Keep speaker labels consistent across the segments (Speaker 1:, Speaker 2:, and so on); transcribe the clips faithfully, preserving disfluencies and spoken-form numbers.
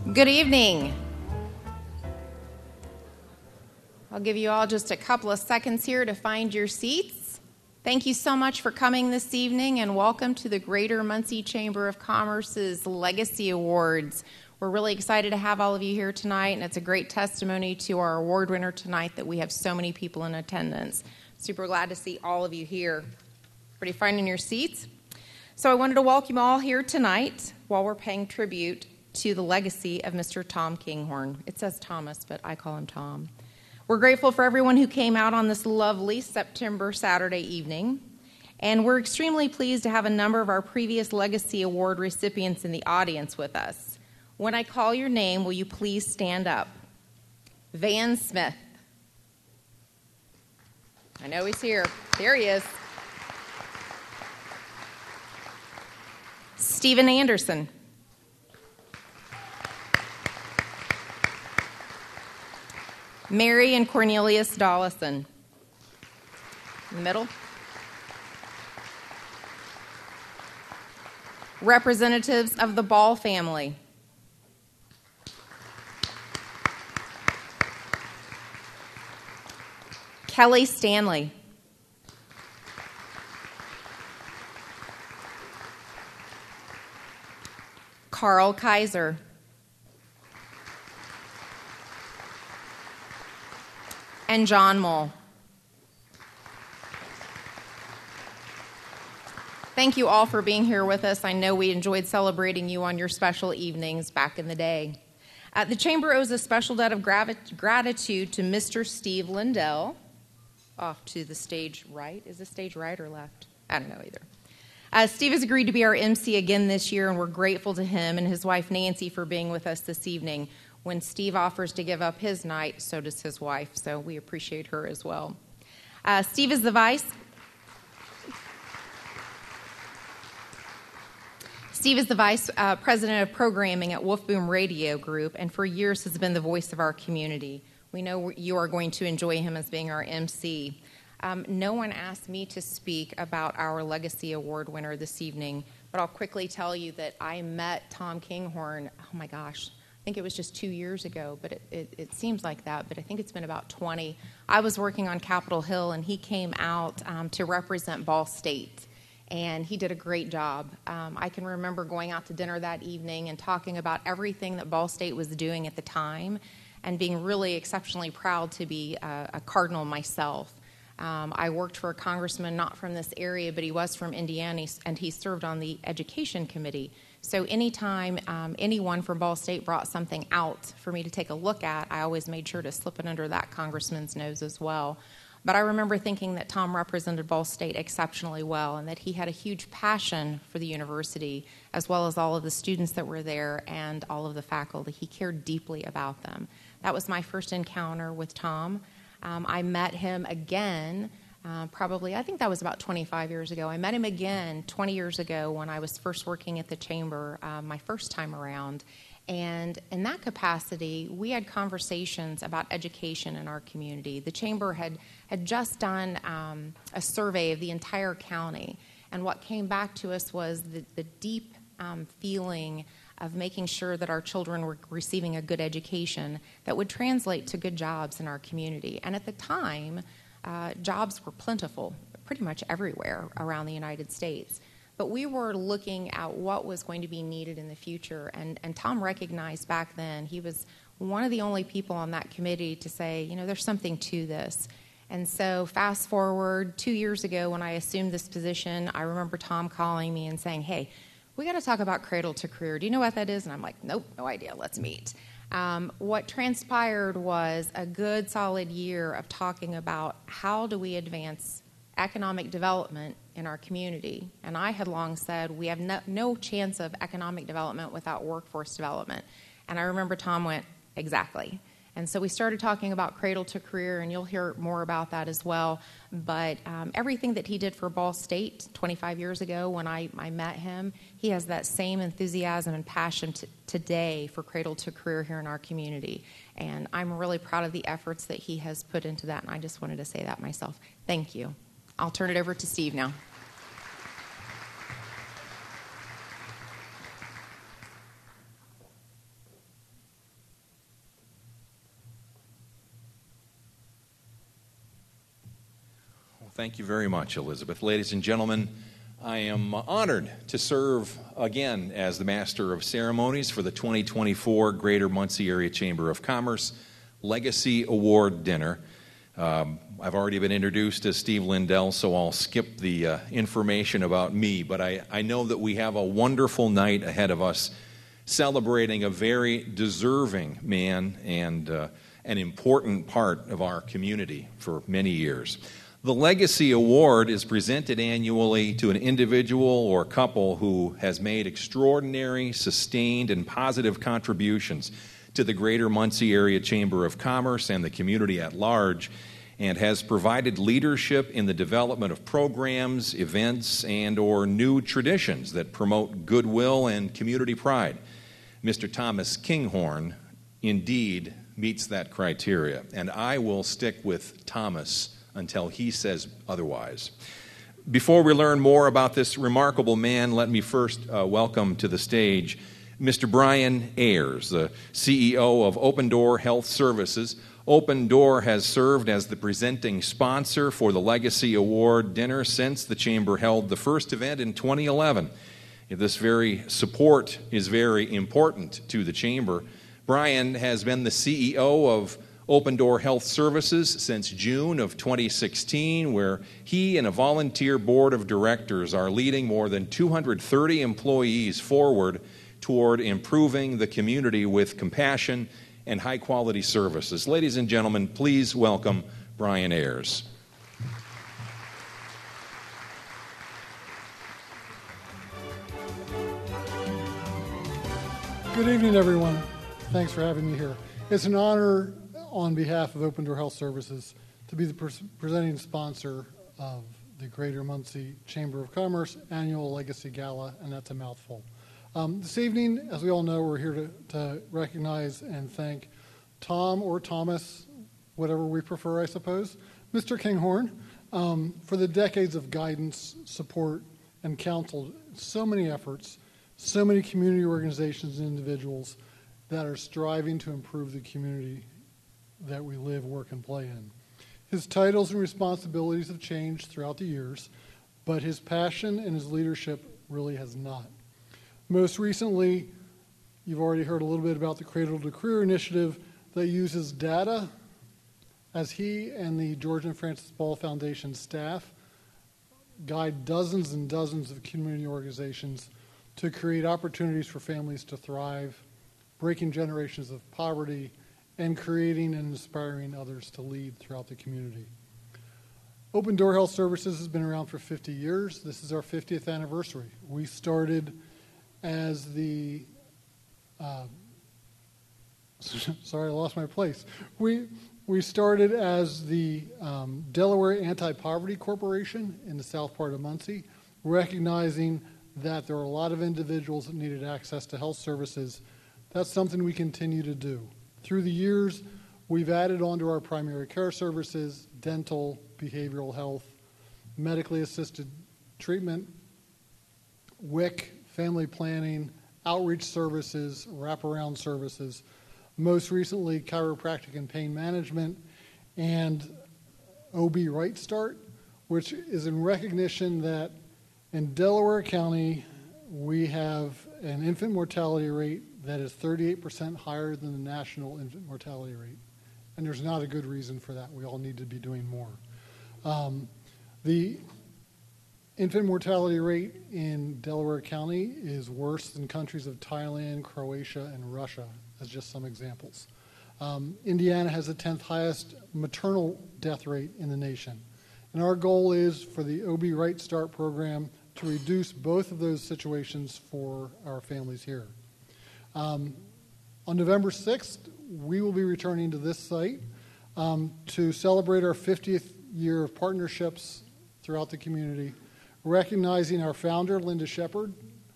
Speaker 1: Good evening. I'll give you all just a couple of seconds here to find your seats. Thank you so much for coming this evening, and welcome to the Greater Muncie Chamber of Commerce's Legacy Awards. We're really excited to have all of you here tonight, and it's a great testimony to our award winner tonight that we have so many people in attendance. Super glad to see all of you here. Everybody finding your seats? So I wanted to welcome you all here tonight while we're paying tribute to the legacy of Mister Tom Kinghorn. It says Thomas, but I call him Tom. We're grateful for everyone who came out on this lovely September Saturday evening, and we're extremely pleased to have a number of our previous Legacy Award recipients in the audience with us. When I call your name, will you please stand up? Van Smith. I know he's here. There he is. Stephen Anderson. Mary and Cornelius Dollison. In the middle. Representatives of the Ball family. Kelly Stanley. Carl Kaiser. And John Mull. Thank you all for being here with us. I know we enjoyed celebrating you on your special evenings back in the day. Uh, the Chamber owes a special debt of gravi- gratitude to Mister Steve Lindell. Off to the stage right. Is the stage right or left? I don't know either. Uh, Steve has agreed to be our M C again this year, and we're grateful to him and his wife Nancy for being with us this evening. When Steve offers to give up his night, so does his wife, so we appreciate her as well. Uh, Steve is the vice. Steve is the vice uh, president of programming at Wolf Boom Radio Group, and for years has been the voice of our community. We know you are going to enjoy him as being our M C. Um, no one asked me to speak about our Legacy Award winner this evening, but I'll quickly tell you that I met Tom Kinghorn, oh my gosh, I think it was just two years ago, but it, it, it seems like that, but I think it's been about twenty. I was working on Capitol Hill, and he came out um, to represent Ball State, and he did a great job. Um, I can remember going out to dinner that evening and talking about everything that Ball State was doing at the time, and being really exceptionally proud to be a, a Cardinal myself. Um, I worked for a congressman not from this area, but he was from Indiana, and he served on the Education Committee. So anytime um, anyone from Ball State brought something out for me to take a look at, I always made sure to slip it under that congressman's nose as well. But I remember thinking that Tom represented Ball State exceptionally well, and that he had a huge passion for the university, as well as all of the students that were there and all of the faculty. He cared deeply about them. That was my first encounter with Tom. Um, I met him again, uh, probably, I think that was about twenty-five years ago. I met him again twenty years ago when I was first working at the Chamber, uh, my first time around. And in that capacity, we had conversations about education in our community. The Chamber had, had just done um, a survey of the entire county, and what came back to us was the, the deep um, feeling of making sure that our children were receiving a good education that would translate to good jobs in our community. And at the time, uh, jobs were plentiful pretty much everywhere around the United States. But we were looking at what was going to be needed in the future, and, and Tom recognized back then, he was one of the only people on that committee to say, you know, there's something to this. And so fast forward two years ago when I assumed this position, I remember Tom calling me and saying, hey, we got to talk about Cradle to Career. Do you know what that is? And I'm like, nope, no idea. Let's meet. Um, what transpired was a good, solid year of talking about how do we advance economic development in our community. And I had long said we have no, no chance of economic development without workforce development. And I remember Tom went, exactly. And so we started talking about Cradle to Career, and you'll hear more about that as well. But um, everything that he did for Ball State twenty-five years ago when I, I met him, he has that same enthusiasm and passion t- today for Cradle to Career here in our community. And I'm really proud of the efforts that he has put into that, and I just wanted to say that myself. Thank you. I'll turn it over to Steve now.
Speaker 2: Thank you very much, Elizabeth. Ladies and gentlemen, I am honored to serve again as the Master of Ceremonies for the twenty twenty-four Greater Muncie Area Chamber of Commerce Legacy Award Dinner. Um, I've already been introduced as Steve Lindell, so I'll skip the uh, information about me, but I, I know that we have a wonderful night ahead of us celebrating a very deserving man and uh, an important part of our community for many years. The Legacy Award is presented annually to an individual or couple who has made extraordinary, sustained, and positive contributions to the Greater Muncie Area Chamber of Commerce and the community at large, and has provided leadership in the development of programs, events, and or new traditions that promote goodwill and community pride. Mister Thomas Kinghorn indeed meets that criteria, and I will stick with Thomas until he says otherwise. Before we learn more about this remarkable man, let me first uh, welcome to the stage Mister Brian Ayers, the C E O of Open Door Health Services. Open Door has served as the presenting sponsor for the Legacy Award dinner since the Chamber held the first event in twenty eleven. This very support is very important to the Chamber. Brian has been the C E O of Open Door Health Services since June of twenty sixteen, where he and a volunteer board of directors are leading more than two hundred thirty employees forward toward improving the community with compassion and high-quality services. Ladies and gentlemen, please welcome Brian Ayers.
Speaker 3: Good evening, everyone. Thanks for having me here. It's an honor on behalf of Open Door Health Services to be the pres- presenting sponsor of the Greater Muncie Chamber of Commerce Annual Legacy Gala, and that's a mouthful. Um, this evening, as we all know, we're here to, to recognize and thank Tom or Thomas, whatever we prefer, I suppose, Mister Kinghorn, um, for the decades of guidance, support, and counsel. So many efforts, so many community organizations and individuals that are striving to improve the community that we live, work, and play in. His titles and responsibilities have changed throughout the years, but his passion and his leadership really has not. Most recently, you've already heard a little bit about the Cradle to Career initiative that uses data as he and the George and Frances Ball Foundation staff guide dozens and dozens of community organizations to create opportunities for families to thrive, breaking generations of poverty, and creating and inspiring others to lead throughout the community. Open Door Health Services has been around for fifty years. This is our fiftieth anniversary. We started as the, uh, sorry, I lost my place. We we started as the um, Delaware Anti-Poverty Corporation in the south part of Muncie, recognizing that there are a lot of individuals that needed access to health services. That's something we continue to do. Through the years, we've added on to our primary care services, dental, behavioral health, medically assisted treatment, W I C, family planning, outreach services, wraparound services, most recently chiropractic and pain management, and O B Right Start, which is in recognition that in Delaware County, we have an infant mortality rate that is thirty-eight percent higher than the national infant mortality rate. And there's not a good reason for that. We all need to be doing more. Um, the infant mortality rate in Delaware County is worse than countries of Thailand, Croatia, and Russia, as just some examples. Um, Indiana has the tenth highest maternal death rate in the nation. And our goal is for the O B Right Start program to reduce both of those situations for our families here. Um, on November sixth, we will be returning to this site um, to celebrate our fiftieth year of partnerships throughout the community, recognizing our founder, Linda Shepard,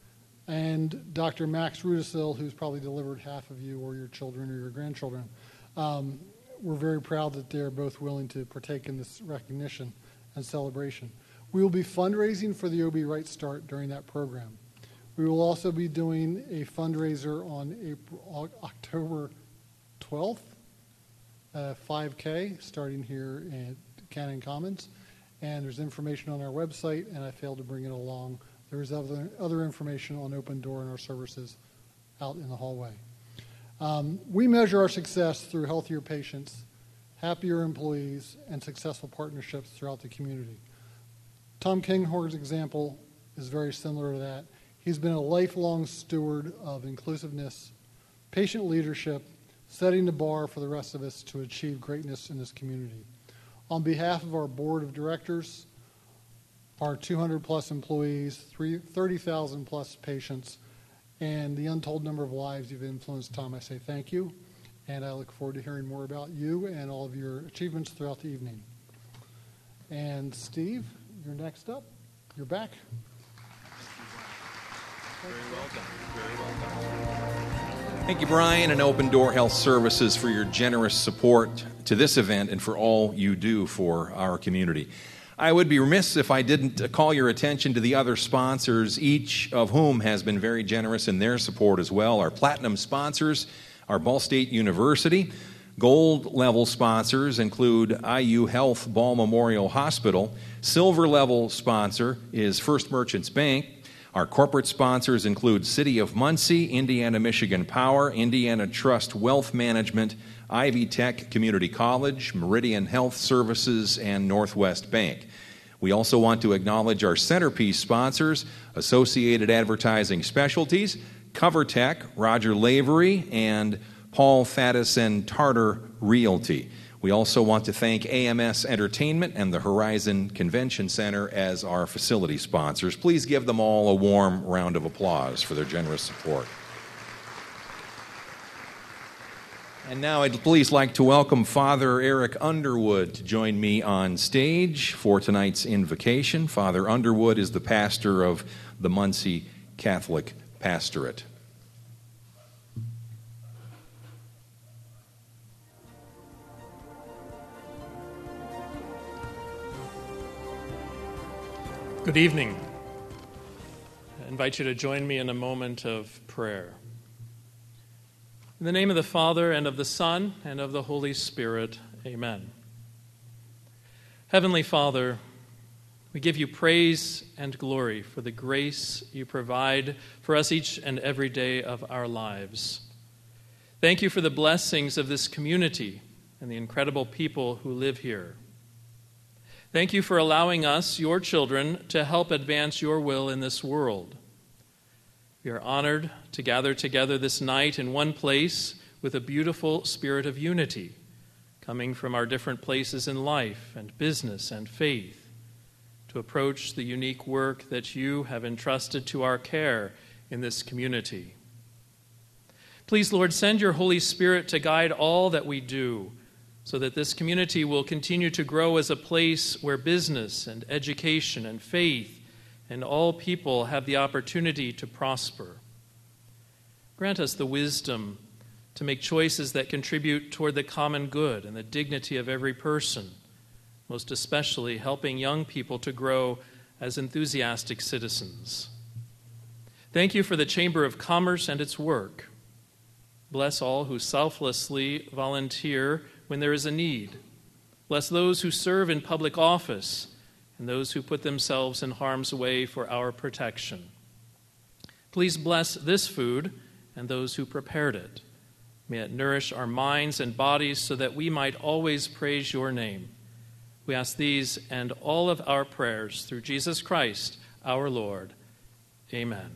Speaker 3: and Doctor Max Rudisil, who's probably delivered half of you or your children or your grandchildren. Um, we're very proud that they're both willing to partake in this recognition and celebration. We will be fundraising for the O B Right Start during that program. We will also be doing a fundraiser on April, October twelfth, uh, five K, starting here at Cannon Commons. and there's information on our website, and I failed to bring it along. There's other, other information on Open Door and our services out in the hallway. Um, we measure our success through healthier patients, happier employees, and successful partnerships throughout the community. Tom Kinghorn's example is very similar to that. He's been a lifelong steward of inclusiveness, patient leadership, setting the bar for the rest of us to achieve greatness in this community. On behalf of our board of directors, our two hundred plus employees, thirty thousand plus patients, and the untold number of lives you've influenced, Tom, I say thank you, and I look forward to hearing more about you and all of your achievements throughout the evening. And Steve, you're next up. You're back.
Speaker 2: Very well done. Very well done. Thank you, Brian, and Open Door Health Services for your generous support to this event and for all you do for our community. I would be remiss if I didn't call your attention to the other sponsors, each of whom has been very generous in their support as well. Our platinum sponsors are Ball State University. Gold level sponsors include I U Health Ball Memorial Hospital. Silver level sponsor is First Merchants Bank. Our corporate sponsors include City of Muncie, Indiana Michigan Power, Indiana Trust Wealth Management, Ivy Tech Community College, Meridian Health Services, and Northwest Bank. We also want to acknowledge our centerpiece sponsors, Associated Advertising Specialties, CoverTech, Roger Lavery, and Paul Faddis and Tartar Realty. We also want to thank A M S Entertainment and the Horizon Convention Center as our facility sponsors. Please give them all a warm round of applause for their generous support. And now I'd please like to welcome Father Eric Underwood to join me on stage for tonight's invocation. Father Underwood is the pastor of the Muncie Catholic Pastorate.
Speaker 4: Good evening. I invite you to join me in a moment of prayer. In the name of the Father, and of the Son, and of the Holy Spirit, amen. Heavenly Father, we give you praise and glory for the grace you provide for us each and every day of our lives. Thank you for the blessings of this community and the incredible people who live here. Thank you for allowing us, your children, to help advance your will in this world. We are honored to gather together this night in one place with a beautiful spirit of unity, coming from our different places in life and business and faith, to approach the unique work that you have entrusted to our care in this community. Please, Lord, send your Holy Spirit to guide all that we do, so that this community will continue to grow as a place where business and education and faith and all people have the opportunity to prosper. Grant us the wisdom to make choices that contribute toward the common good and the dignity of every person, most especially helping young people to grow as enthusiastic citizens. Thank you for the Chamber of Commerce and its work. Bless all who selflessly volunteer when there is a need. Bless those who serve in public office and those who put themselves in harm's way for our protection. Please bless this food and those who prepared it. May it nourish our minds and bodies so that we might always praise your name. We ask these and all of our prayers through Jesus Christ, our Lord. Amen.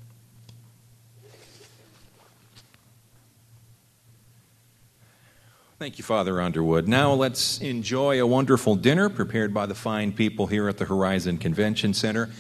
Speaker 2: Thank you, Father Underwood. Now let's enjoy a wonderful dinner prepared by the fine people here at the Horizon Convention Center.